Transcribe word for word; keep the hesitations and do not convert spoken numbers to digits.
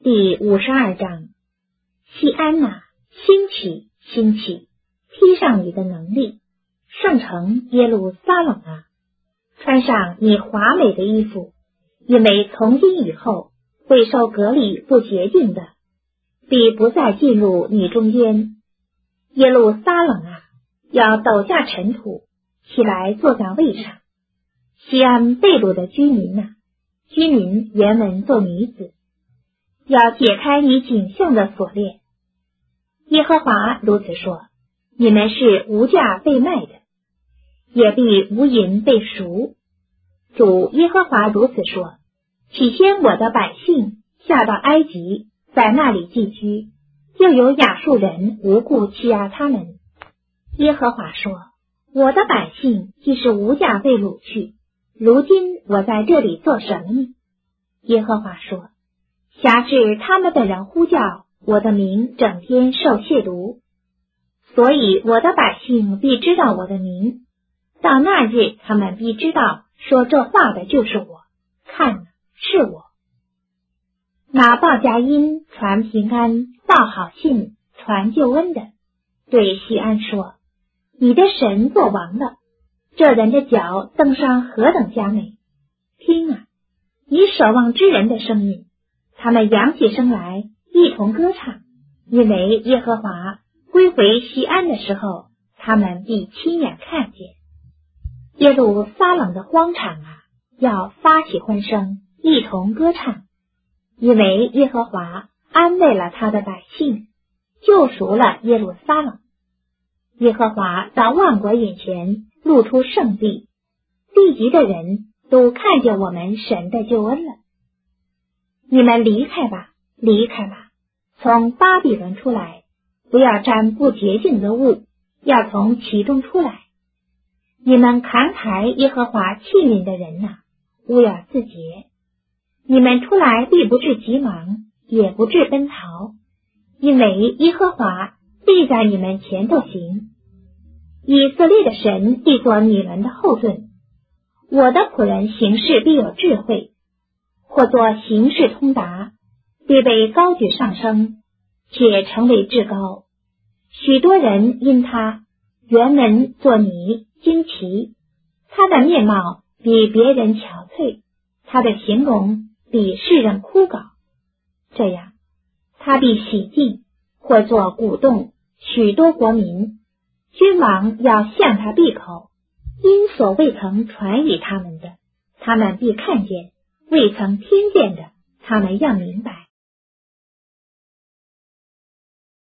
第五十二章，西安哪，兴起，兴起，披上你的能力，圣城耶路撒冷啊，穿上你华美的衣服，因为从今以后，未受隔离不洁净的，必不再进入你中间。耶路撒冷啊，要抖下尘土，起来坐在位上。西安被掳的居民啊，居民原文做女子，要解开你颈项的锁链。耶和华如此说，你们是无价被卖的，也必无银被赎。主耶和华如此说，起先我的百姓下到埃及，在那里寄居，又有亚述人无故欺压他们。耶和华说，我的百姓既是无价被掳去，如今我在这里做什么呢？耶和华说，辖制他们的人呼叫我的名，整天受亵渎，所以我的百姓必知道我的名。到那日，他们必知道说这话的就是我，看，是我。那报佳音、传平安、报好信、传救恩的，对西安说，你的神作王了，这人的脚登上何等佳美！听啊，你守望之人的声音，他们扬起声来，一同歌唱，因为耶和华归回西安的时候，他们必亲眼看见。耶路撒冷的荒场啊，要发起欢声，一同歌唱，因为耶和华安慰了他的百姓，救赎了耶路撒冷。耶和华到万国眼前露出圣地，地极的人都看见我们神的救恩了。你们离开吧，离开吧，从巴比伦出来，不要沾不洁净的物，要从其中出来。你们扛抬耶和华器皿的人哪，勿要自洁。你们出来必不致急忙，也不致奔逃，因为耶和华必在你们前头行。以色列的神必作你们的后盾。我的仆人行事必有智慧，或作行事通达，必被高举上升，且成为至高。许多人因他原文作泥惊奇，他的面貌比别人憔悴，他的形容比世人枯槁。这样，他必洗净，或作鼓动许多国民，君王要向他闭口，因所未曾传与他们的，他们必看见；未曾听见的，他们要明白。